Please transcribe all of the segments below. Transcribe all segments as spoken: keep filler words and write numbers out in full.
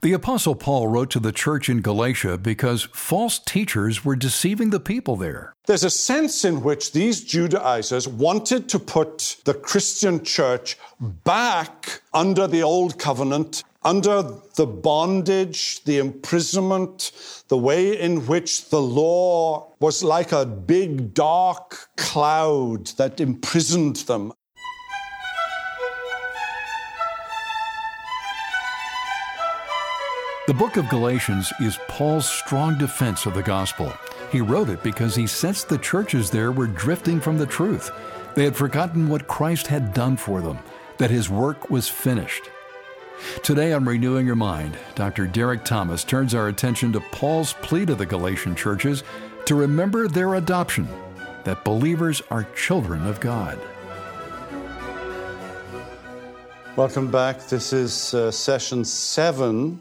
The Apostle Paul wrote to the church in Galatia because false teachers were deceiving the people there. There's a sense in which these Judaizers wanted to put the Christian church back under the old covenant, under the bondage, the imprisonment, the way in which the law was like a big dark cloud that imprisoned them. The book of Galatians is Paul's strong defense of the gospel. He wrote it because he sensed the churches there were drifting from the truth. They had forgotten what Christ had done for them, that his work was finished. Today on Renewing Your Mind, Doctor Derek Thomas turns our attention to Paul's plea to the Galatian churches to remember their adoption, that believers are children of God. Welcome back. This is uh, session seven.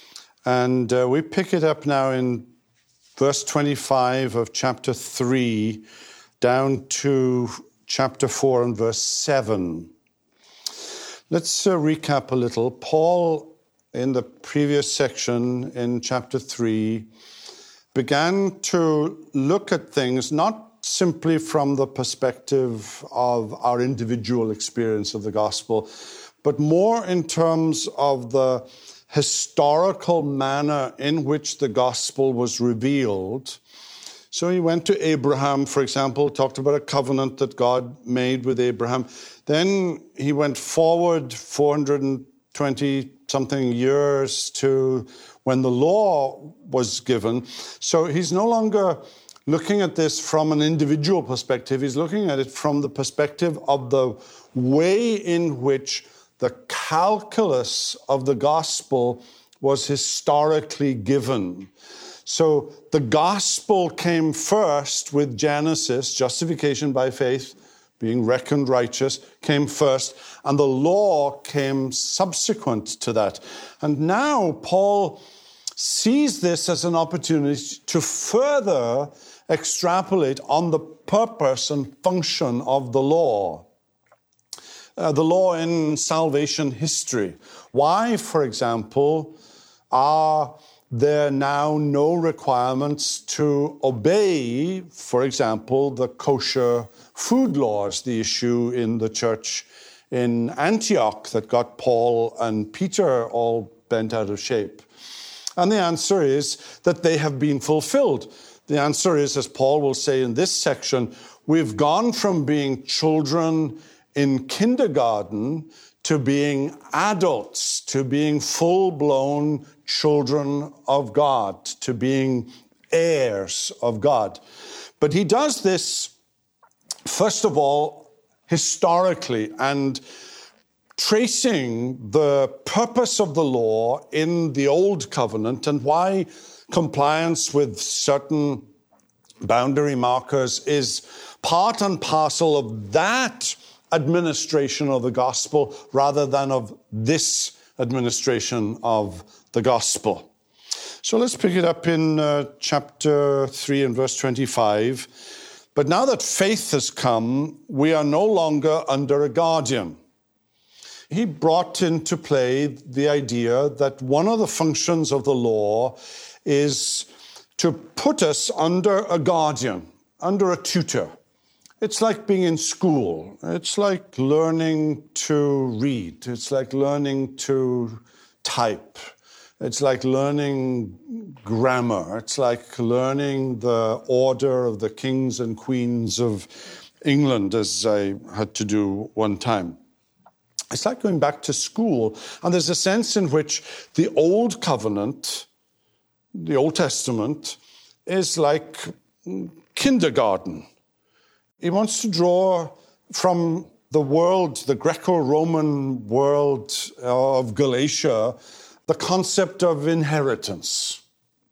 And uh, we pick it up now in verse twenty-five of chapter three, down to chapter four and verse seven. Let's uh, recap a little. Paul, in the previous section in chapter three, began to look at things not simply from the perspective of our individual experience of the gospel, but more in terms of the historical manner in which the gospel was revealed. So he went to Abraham, for example, talked about a covenant that God made with Abraham. Then he went forward four hundred twenty something years to when the law was given. So he's no longer looking at this from an individual perspective. He's looking at it from the perspective of the way in which the calculus of the gospel was historically given. So the gospel came first with Genesis, justification by faith, being reckoned righteous, came first, and the law came subsequent to that. And now Paul sees this as an opportunity to further extrapolate on the purpose and function of the law. Uh, the law in salvation history. Why, for example, are there now no requirements to obey, for example, the kosher food laws, the issue in the church in Antioch that got Paul and Peter all bent out of shape? And the answer is that they have been fulfilled. The answer is, as Paul will say in this section, we've gone from being children in kindergarten to being adults, to being full-blown children of God, to being heirs of God. But he does this, first of all, historically, and tracing the purpose of the law in the Old Covenant and why compliance with certain boundary markers is part and parcel of that administration of the gospel rather than of this administration of the gospel. So let's pick it up in uh, chapter three and verse twenty-five. But now that faith has come, we are no longer under a guardian. He brought into play the idea that one of the functions of the law is to put us under a guardian, under a tutor. It's like being in school. It's like learning to read. It's like learning to type. It's like learning grammar. It's like learning the order of the kings and queens of England, as I had to do one time. It's like going back to school. And there's a sense in which the Old Covenant, the Old Testament, is like kindergarten. He wants to draw from the world, the Greco-Roman world of Galatia, the concept of inheritance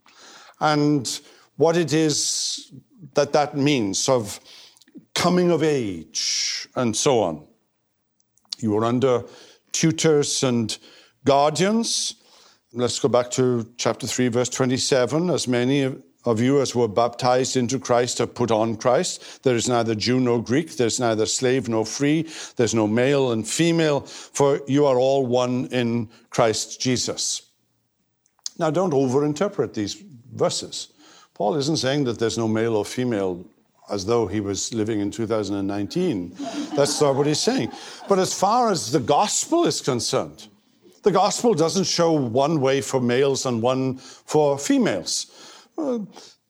and what it is that that means, of coming of age and so on. You were under tutors and guardians. Let's go back to chapter three, verse twenty-seven. As many of you as were baptized into Christ have put on Christ. There is neither Jew nor Greek. There's neither slave nor free. There's no male and female, for you are all one in Christ Jesus. Now, don't overinterpret these verses. Paul isn't saying that there's no male or female as though he was living in two thousand nineteen. That's not what he's saying. But as far as the gospel is concerned, the gospel doesn't show one way for males and one for females. Uh,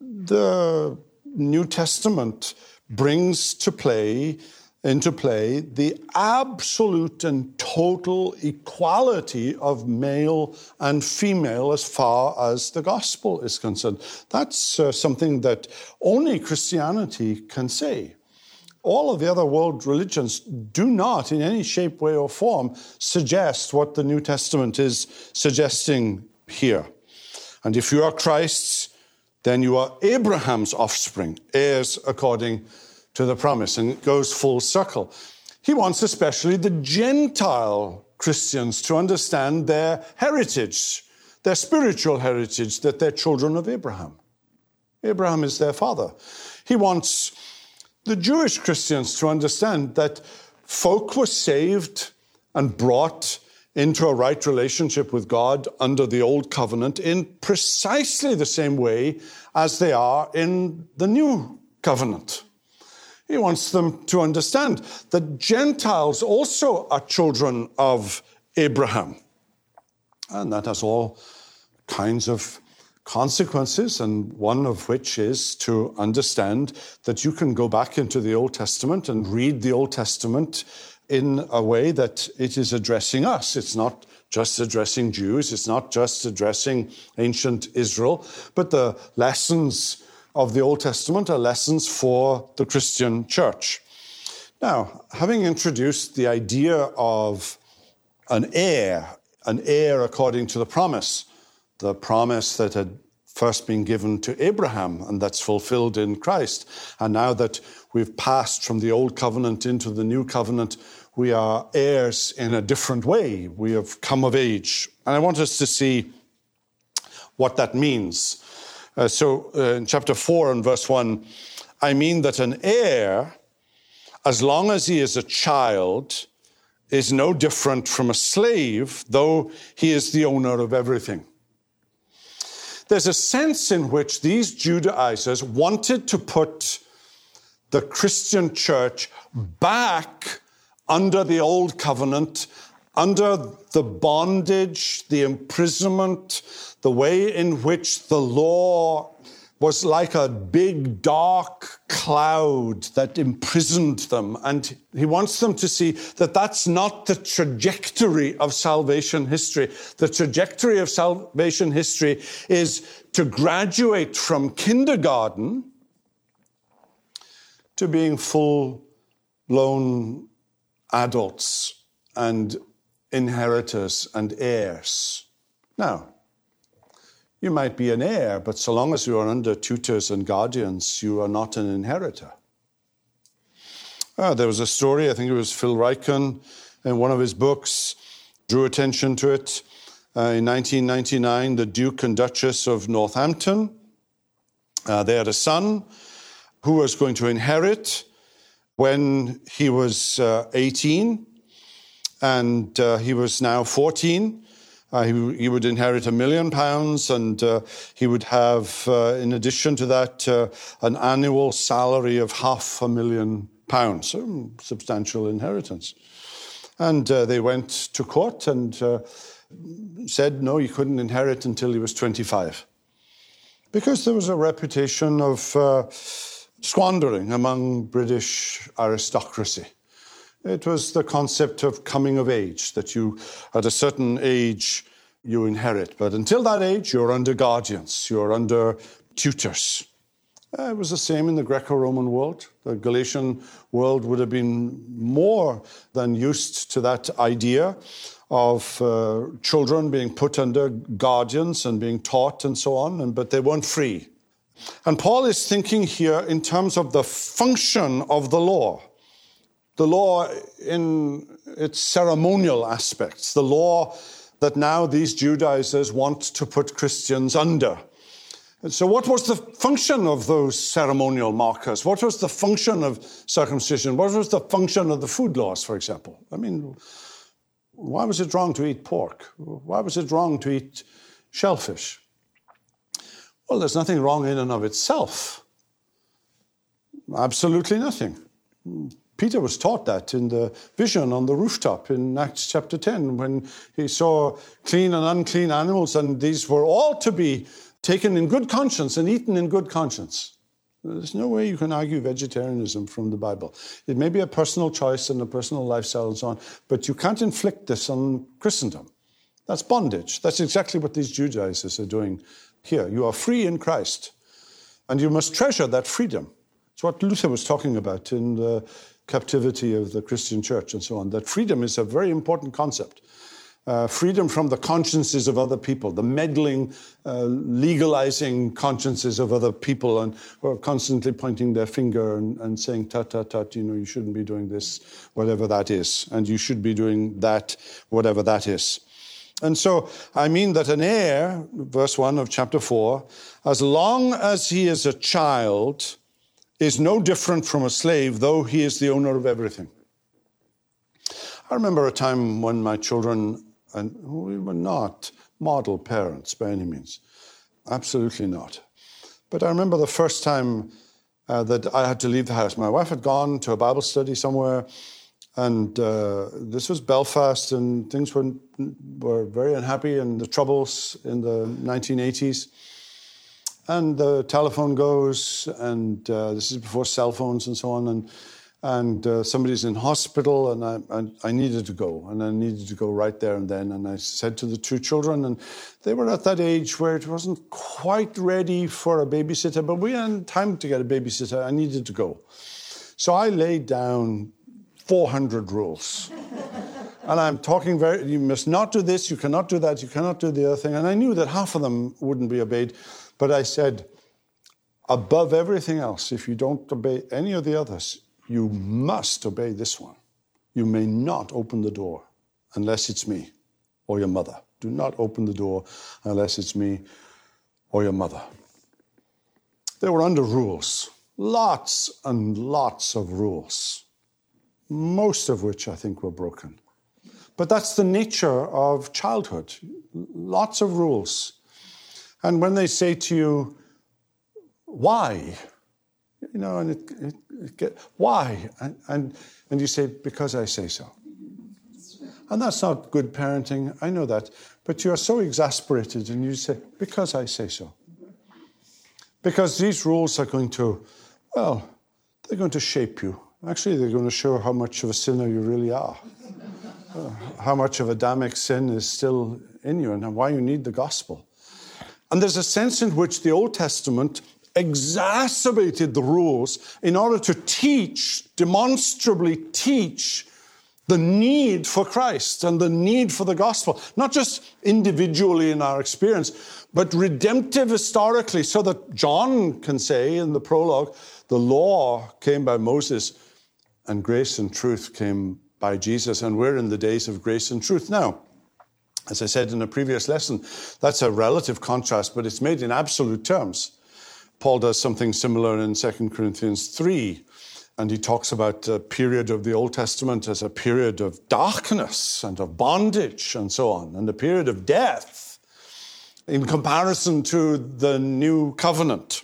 the New Testament brings to play, into play the absolute and total equality of male and female as far as the gospel is concerned. That's uh, something that only Christianity can say. All of the other world religions do not, in any shape, way, or form, suggest what the New Testament is suggesting here. And if you are Christ's, then you are Abraham's offspring, heirs according to the promise. And it goes full circle. He wants especially the Gentile Christians to understand their heritage, their spiritual heritage, that they're children of Abraham. Abraham is their father. He wants the Jewish Christians to understand that folk were saved and brought into a right relationship with God under the Old Covenant in precisely the same way as they are in the New Covenant. He wants them to understand that Gentiles also are children of Abraham. And that has all kinds of consequences, and one of which is to understand that you can go back into the Old Testament and read the Old Testament in a way that it is addressing us. It's not just addressing Jews, it's not just addressing ancient Israel, but the lessons of the Old Testament are lessons for the Christian church. Now, having introduced the idea of an heir, an heir according to the promise, the promise that had first been given to Abraham and that's fulfilled in Christ. And now that we've passed from the Old Covenant into the New Covenant, we are heirs in a different way. We have come of age. And I want us to see what that means. Uh, so uh, in chapter four and verse one, I mean that an heir, as long as he is a child, is no different from a slave, though he is the owner of everything. There's a sense in which these Judaizers wanted to put the Christian church back under the Old Covenant, under the bondage, the imprisonment, the way in which the law was like a big dark cloud that imprisoned them. And he wants them to see that that's not the trajectory of salvation history. The trajectory of salvation history is to graduate from kindergarten to being full-blown adults and inheritors and heirs. Now, you might be an heir, but so long as you are under tutors and guardians, you are not an inheritor. Uh, there was a story, I think it was Phil Ryken, in one of his books, drew attention to it. Uh, in nineteen ninety-nine, the Duke and Duchess of Northampton, uh, they had a son who was going to inherit when he was uh, eighteen, and uh, he was now fourteen. Uh, he, he would inherit a million pounds, and uh, he would have, uh, in addition to that, uh, an annual salary of half a million pounds. So substantial inheritance. And uh, they went to court and uh, said, no, he couldn't inherit until he was twenty-five. Because there was a reputation of uh, squandering among British aristocracy. It was the concept of coming of age, that you, at a certain age, you inherit. But until that age, you're under guardians, you're under tutors. Uh, it was the same in the Greco-Roman world. The Galatian world would have been more than used to that idea of uh, children being put under guardians and being taught and so on, and, but they weren't free. And Paul is thinking here in terms of the function of the law. The law in its ceremonial aspects, the law that now these Judaizers want to put Christians under. And so what was the function of those ceremonial markers? What was the function of circumcision? What was the function of the food laws, for example? I mean, why was it wrong to eat pork? Why was it wrong to eat shellfish. Well, there's nothing wrong in and of itself. Absolutely nothing. Peter was taught that in the vision on the rooftop in Acts chapter ten, when he saw clean and unclean animals, and these were all to be taken in good conscience and eaten in good conscience. There's no way you can argue vegetarianism from the Bible. It may be a personal choice and a personal lifestyle and so on, but you can't inflict this on Christendom. That's bondage. That's exactly what these Judaizers are doing here. You are free in Christ, and you must treasure that freedom. It's what Luther was talking about in the captivity of the Christian church and so on, that freedom is a very important concept. Uh, freedom from the consciences of other people, the meddling, uh, legalizing consciences of other people, and who are constantly pointing their finger and, and saying, tut, tut, tut, you know, you shouldn't be doing this, whatever that is, and you should be doing that, whatever that is. And so, I mean that an heir, verse one of chapter four, as long as he is a child, is no different from a slave, though he is the owner of everything. I remember a time when my children, and we were not model parents by any means, absolutely not. But I remember the first time uh, that I had to leave the house. My wife had gone to a Bible study somewhere, and uh, this was Belfast, and things were, were very unhappy, and the troubles in the nineteen eighties. And the telephone goes, and uh, this is before cell phones and so on, and and uh, somebody's in hospital, and I, and I needed to go, and I needed to go right there and then. And I said to the two children, and they were at that age where it wasn't quite ready for a babysitter, but we had time to get a babysitter. I needed to go. So I laid down four hundred rules. And I'm talking very, you must not do this, you cannot do that, you cannot do the other thing. And I knew that half of them wouldn't be obeyed. But I said, above everything else, if you don't obey any of the others, you must obey this one. You may not open the door unless it's me or your mother. Do not open the door unless it's me or your mother. They were under rules, lots and lots of rules, most of which I think were broken. But that's the nature of childhood, lots of rules. And when they say to you, why? You know, and it, it, it get, why? And, and, and you say, because I say so. And that's not good parenting, I know that. But you are so exasperated and you say, because I say so. Because these rules are going to, well, they're going to shape you. Actually, they're going to show how much of a sinner you really are. Uh, how much of Adamic sin is still in you and why you need the gospel. And there's a sense in which the Old Testament exacerbated the rules in order to teach, demonstrably teach, the need for Christ and the need for the gospel. Not just individually in our experience, but redemptive historically, so that John can say in the prologue, the law came by Moses and grace and truth came by Jesus, and we're in the days of grace and truth now. As I said in a previous lesson, that's a relative contrast, but it's made in absolute terms. Paul does something similar in Second Corinthians three, and he talks about the period of the Old Testament as a period of darkness and of bondage and so on, and a period of death in comparison to the new covenant.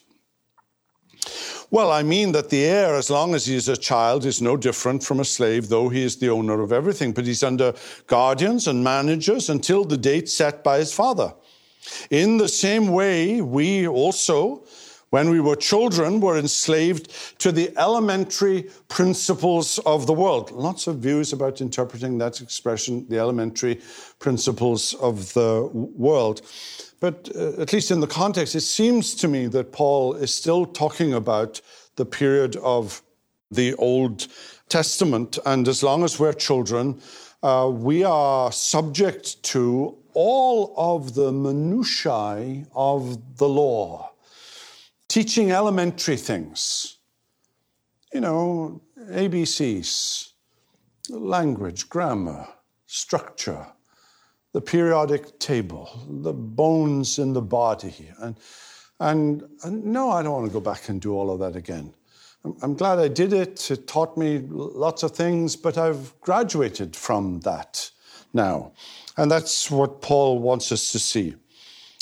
Well, I mean that the heir, as long as he is a child, is no different from a slave, though he is the owner of everything. But he's under guardians and managers until the date set by his father. In the same way, we also, when we were children, were enslaved to the elementary principles of the world. Lots of views about interpreting that expression, the elementary principles of the world. But uh, at least in the context, it seems to me that Paul is still talking about the period of the Old Testament. And as long as we're children, uh, we are subject to all of the minutiae of the law. Teaching elementary things, you know, A B Cs, language, grammar, structure, the periodic table, the bones in the body. And, and, and no, I don't want to go back and do all of that again. I'm, I'm glad I did it. It taught me lots of things, but I've graduated from that now. And that's what Paul wants us to see.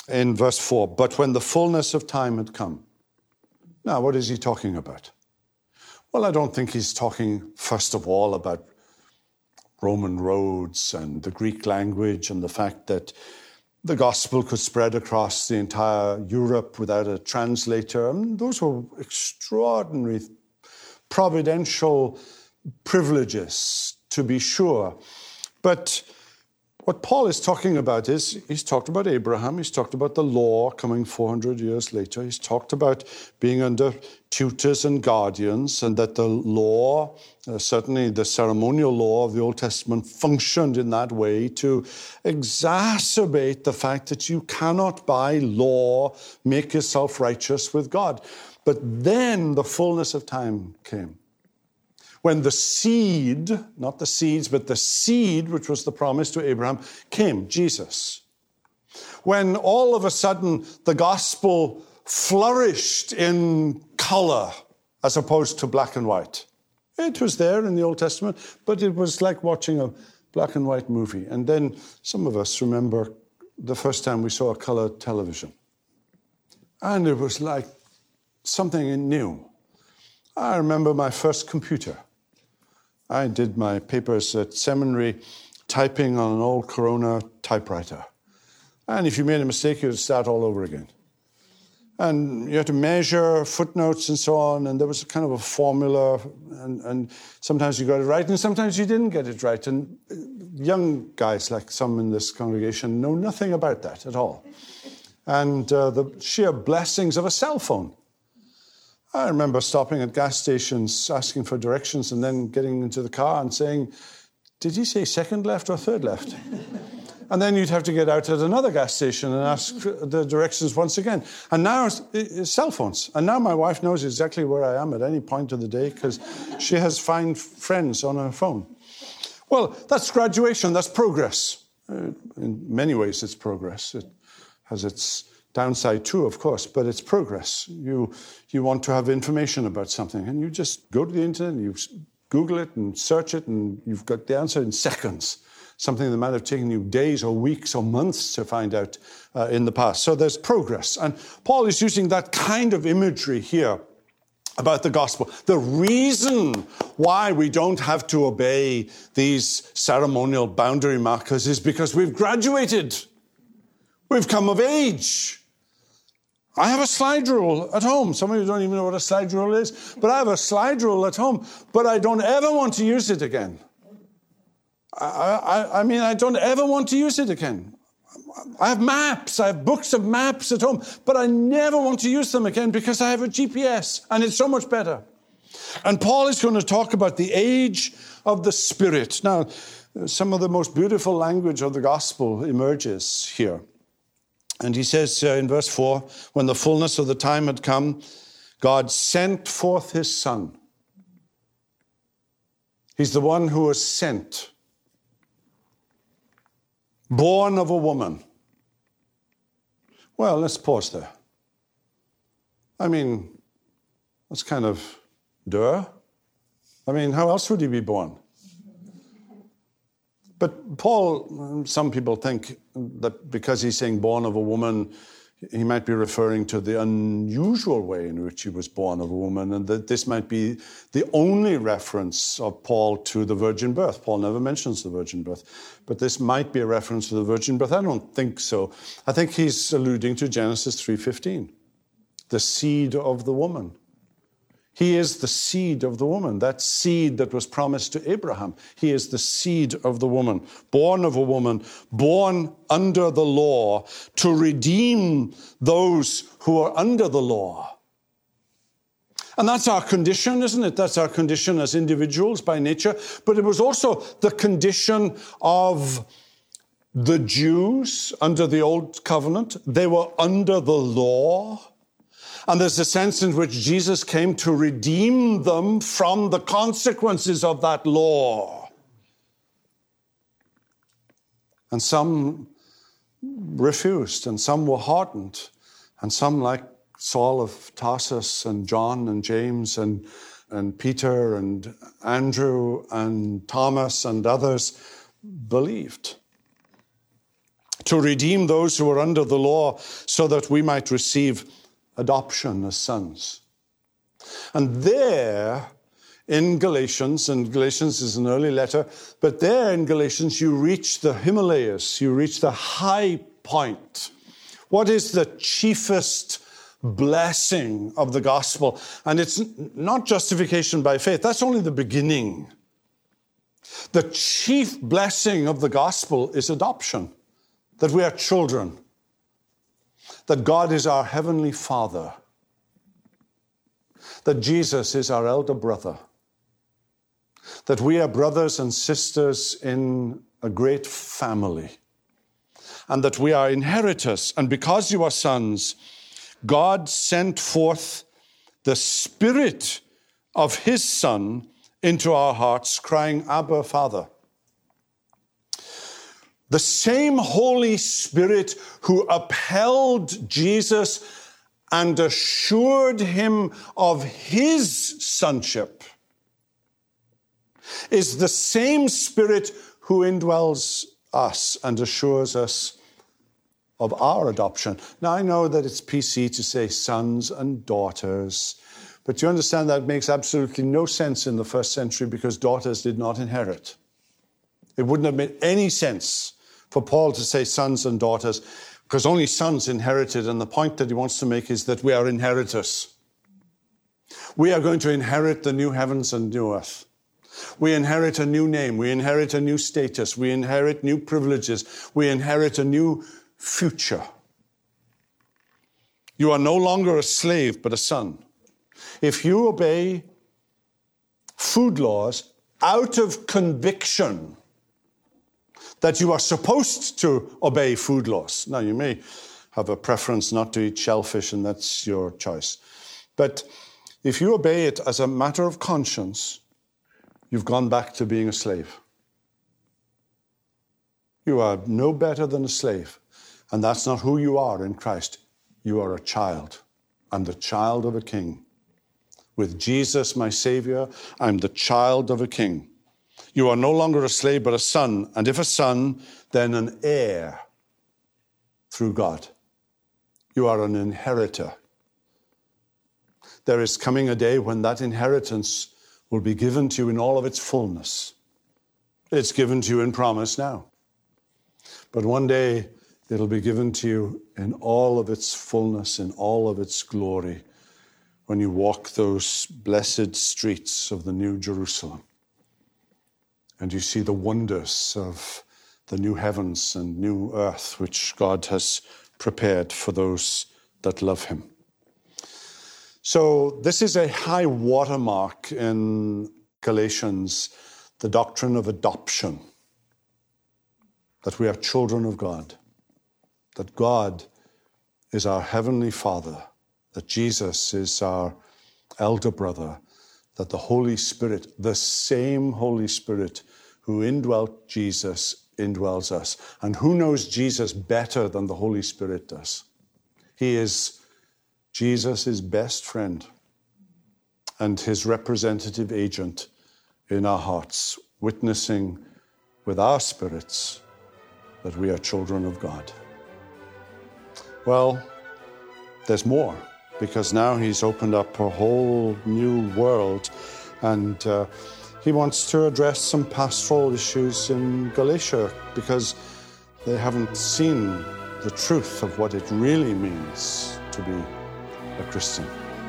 in verse four, but when the fullness of time had come. Now, what is he talking about? Well, I don't think he's talking, first of all, about Roman roads and the Greek language and the fact that the gospel could spread across the entire Europe without a translator. I mean, those were extraordinary, providential privileges, to be sure. But what Paul is talking about is, he's talked about Abraham, he's talked about the law coming four hundred years later, he's talked about being under tutors and guardians, and that the law, uh, certainly the ceremonial law of the Old Testament, functioned in that way to exacerbate the fact that you cannot by law make yourself righteous with God. But then the fullness of time came, when the seed, not the seeds, but the seed, which was the promise to Abraham, came, Jesus. When all of a sudden the gospel flourished in color as opposed to black and white. It was there in the Old Testament, but it was like watching a black and white movie. And then some of us remember the first time we saw a color television. And it was like something new. I remember my first computer. I did my papers at seminary typing on an old Corona typewriter. And if you made a mistake, you would start all over again. And you had to measure footnotes and so on, and there was a kind of a formula, and, and sometimes you got it right, and sometimes you didn't get it right. And young guys, like some in this congregation, know nothing about that at all. And uh, the sheer blessings of a cell phone. I remember stopping at gas stations, asking for directions, and then getting into the car and saying, did he say second left or third left? And then you'd have to get out at another gas station and ask the directions once again. And now it's, it's cell phones. And now my wife knows exactly where I am at any point of the day because she has fine friends on her phone. Well, that's graduation. That's progress. Uh, in many ways, it's progress. It has its downside too, of course, but it's progress. You you want to have information about something, and you just go to the internet, and you Google it and search it, and you've got the answer in seconds. Something that might have taken you days or weeks or months to find out uh, in the past. So there's progress. And Paul is using that kind of imagery here about the gospel. The reason why we don't have to obey these ceremonial boundary markers is because we've graduated. We've come of age. I have a slide rule at home. Some of you don't even know what a slide rule is, but I have a slide rule at home, but I don't ever want to use it again. I, I, I mean, I don't ever want to use it again. I have maps, I have books of maps at home, but I never want to use them again because I have a G P S, and it's so much better. And Paul is going to talk about the age of the Spirit. Now, some of the most beautiful language of the gospel emerges here. And he says uh, in verse four, when the fullness of the time had come, God sent forth his Son. He's the one who was sent. Born of a woman. Well, let's pause there. I mean, that's kind of duh. I mean, how else would he be born? But Paul, some people think that because he's saying born of a woman, he might be referring to the unusual way in which he was born of a woman, and that this might be the only reference of Paul to the virgin birth. Paul never mentions the virgin birth, but this might be a reference to the virgin birth. I don't think so. I think he's alluding to Genesis three fifteen, the seed of the woman. He is the seed of the woman, that seed that was promised to Abraham. He is the seed of the woman, born of a woman, born under the law to redeem those who are under the law. And that's our condition, isn't it? That's our condition as individuals by nature. But it was also the condition of the Jews under the Old Covenant. They were under the law. And there's a sense in which Jesus came to redeem them from the consequences of that law. And some refused, and some were hardened, and some, like Saul of Tarsus and John and James and, and Peter and Andrew and Thomas and others, believed. to redeem those who were under the law so that we might receive adoption as sons. And there in Galatians, and Galatians is an early letter, but there in Galatians you reach the Himalayas, you reach the high point. What is the chiefest blessing of the gospel? And it's not justification by faith. That's only the beginning. The chief blessing of the gospel is adoption, that we are children, that God is our heavenly Father, that Jesus is our elder brother, that we are brothers and sisters in a great family, and that we are inheritors. And because you are sons, God sent forth the Spirit of his Son into our hearts, crying, Abba, Father. The same Holy Spirit who upheld Jesus and assured him of his sonship is the same Spirit who indwells us and assures us of our adoption. Now, I know that it's P C to say sons and daughters, but you understand that makes absolutely no sense in the first century because daughters did not inherit. It wouldn't have made any sense for Paul to say sons and daughters because only sons inherited, and the point that he wants to make is that we are inheritors. We are going to inherit the new heavens and new earth. We inherit a new name. We inherit a new status. We inherit new privileges. We inherit a new future. You are no longer a slave, but a son. If you obey food laws out of conviction that you are supposed to obey food laws. Now, you may have a preference not to eat shellfish, and that's your choice. But if you obey it as a matter of conscience, you've gone back to being a slave. You are no better than a slave. And that's not who you are in Christ. You are a child. I'm the child of a king. With Jesus, my Savior, I'm the child of a king. You are no longer a slave, but a son. And if a son, then an heir through God. You are an inheritor. There is coming a day when that inheritance will be given to you in all of its fullness. It's given to you in promise now. But one day, it'll be given to you in all of its fullness, in all of its glory, when you walk those blessed streets of the New Jerusalem. And you see the wonders of the new heavens and new earth, which God has prepared for those that love him. So this is a high watermark in Galatians, the doctrine of adoption, that we are children of God, that God is our heavenly Father, that Jesus is our elder brother, that the Holy Spirit, the same Holy Spirit who indwelt Jesus, indwells us. And who knows Jesus better than the Holy Spirit does? He is Jesus' best friend and his representative agent in our hearts, witnessing with our spirits that we are children of God. Well, there's more, because now he's opened up a whole new world, and uh, he wants to address some pastoral issues in Galatia because they haven't seen the truth of what it really means to be a Christian.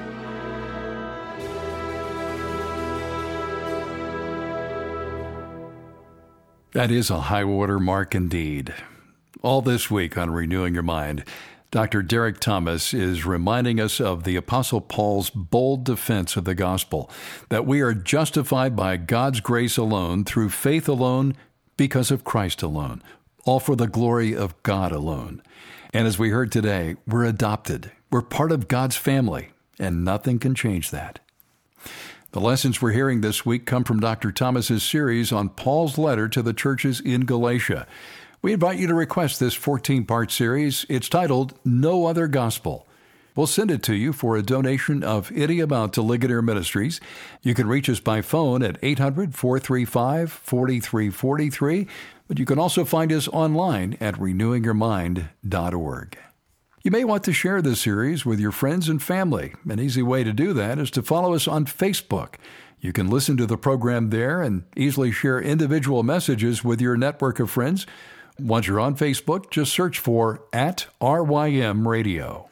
That is a high water mark indeed. All this week on Renewing Your Mind, Doctor Derek Thomas is reminding us of the Apostle Paul's bold defense of the gospel, that we are justified by God's grace alone, through faith alone, because of Christ alone, all for the glory of God alone. And as we heard today, we're adopted. We're part of God's family, and nothing can change that. The lessons we're hearing this week come from Doctor Thomas's series on Paul's letter to the churches in Galatia. We invite you to request this fourteen-part series. It's titled No Other Gospel. We'll send it to you for a donation of any amount to Ligonier Ministries. You can reach us by phone at eight hundred, four three five, four three four three, but you can also find us online at renewing your mind dot org. You may want to share this series with your friends and family. An easy way to do that is to follow us on Facebook. You can listen to the program there and easily share individual messages with your network of friends. Once you're on Facebook, just search for at R Y M Radio.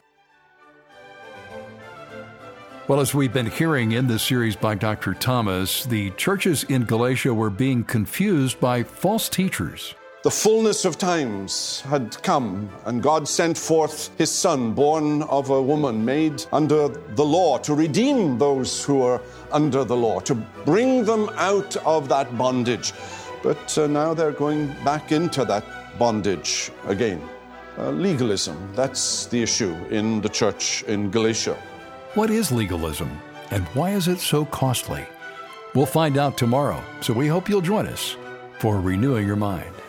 Well, as we've been hearing in this series by Doctor Thomas, the churches in Galatia were being confused by false teachers. The fullness of times had come, and God sent forth His Son, born of a woman, made under the law, to redeem those who are under the law, to bring them out of that bondage. But uh, now they're going back into that bondage again. Uh, legalism, that's the issue in the church in Galatia. What is legalism, and why is it so costly? We'll find out tomorrow, so we hope you'll join us for Renewing Your Mind.